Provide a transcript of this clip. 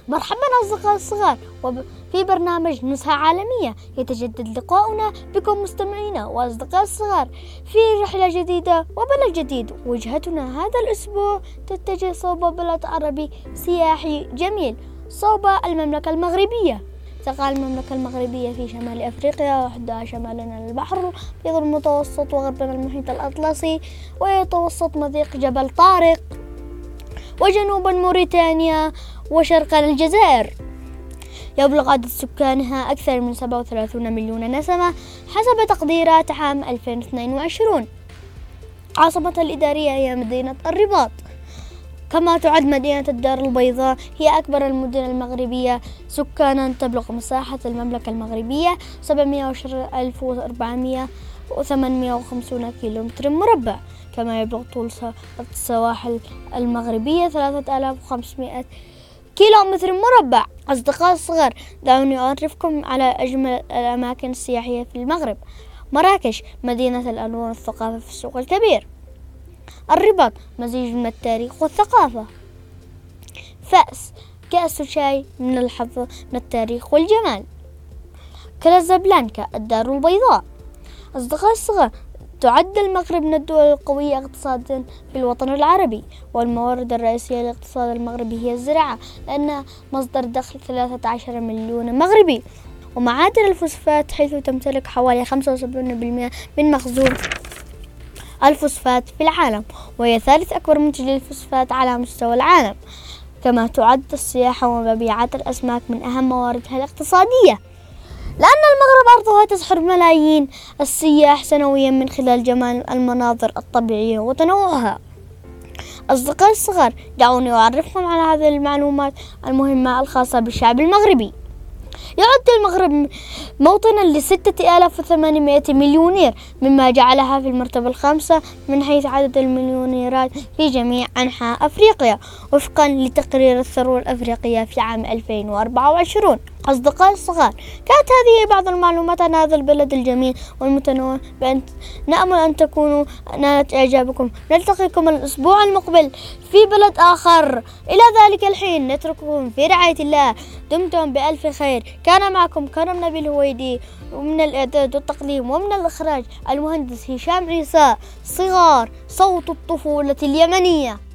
مرحبا أصدقائي الصغار، وفي برنامج نزهة عالمية يتجدد لقاؤنا بكم مستمعينا وأصدقائي الصغار في رحلة جديدة وبلد جديد. وجهتنا هذا الأسبوع تتجه صوب بلد عربي سياحي جميل، صوب المملكة المغربية. تقع المملكة المغربية في شمال أفريقيا، وحدها شمالنا البحر الأبيض المتوسط وغربنا المحيط الأطلسي، ويتوسط مضيق جبل طارق، وجنوبا موريتانيا، وشرقا الجزائر. يبلغ عدد سكانها أكثر من 37 مليون نسمة حسب تقديرات عام 2022. عاصمتها الإدارية هي مدينة الرباط. كما تعد مدينة الدار البيضاء هي أكبر المدن المغربية سكانا. تبلغ مساحة المملكة المغربية 724,850 كيلومتر مربع. كما يبلغ طول السواحل المغربية 3,500 كيلومتر مربع. أصدقائي الصغار، دعوني أعرفكم على أجمل الأماكن السياحية في المغرب. مراكش، مدينة الألوان والثقافة في السوق الكبير. الرباط، مزيج من التاريخ والثقافة. فاس، كأس شاي من الحظ من التاريخ والجمال. كازابلانكا، الدار البيضاء. أصدقائي الصغار، تعد المغرب من الدول القوية اقتصادا في الوطن العربي، والموارد الرئيسية للاقتصاد المغربي هي الزراعة، لأنها مصدر دخل 13 مليون مغربي. ومعادن الفوسفات، حيث تمتلك حوالي 75% من مخزون الفوسفات في العالم، وهي ثالث أكبر منتج للفوسفات على مستوى العالم. كما تعد السياحة ومبيعات الأسماك من أهم مواردها الاقتصادية، لأن المغرب أرضها تسحر ملايين السياح سنويا من خلال جمال المناظر الطبيعية وتنوعها. أصدقائي الصغار، دعوني أعرفكم على هذه المعلومات المهمة الخاصة بالشعب المغربي. يعد المغرب موطنا ل6,800 مليونير، مما جعلها في المرتبة الخامسة من حيث عدد المليونيرات في جميع أنحاء أفريقيا، وفقا لتقرير الثروة الأفريقية في عام 2024. أصدقائي الصغار، كانت هذه بعض المعلومات عن هذا البلد الجميل والمتنوع، نأمل أن تكونوا نالت إعجابكم. نلتقيكم الأسبوع المقبل في بلد آخر. إلى ذلك الحين نترككم في رعاية الله. دمتم بألف خير. كان معكم كرم نبيل هويدي، ومن الإعداد والتقديم ومن الإخراج المهندس هشام عيسى. صغار، صوت الطفولة اليمنية.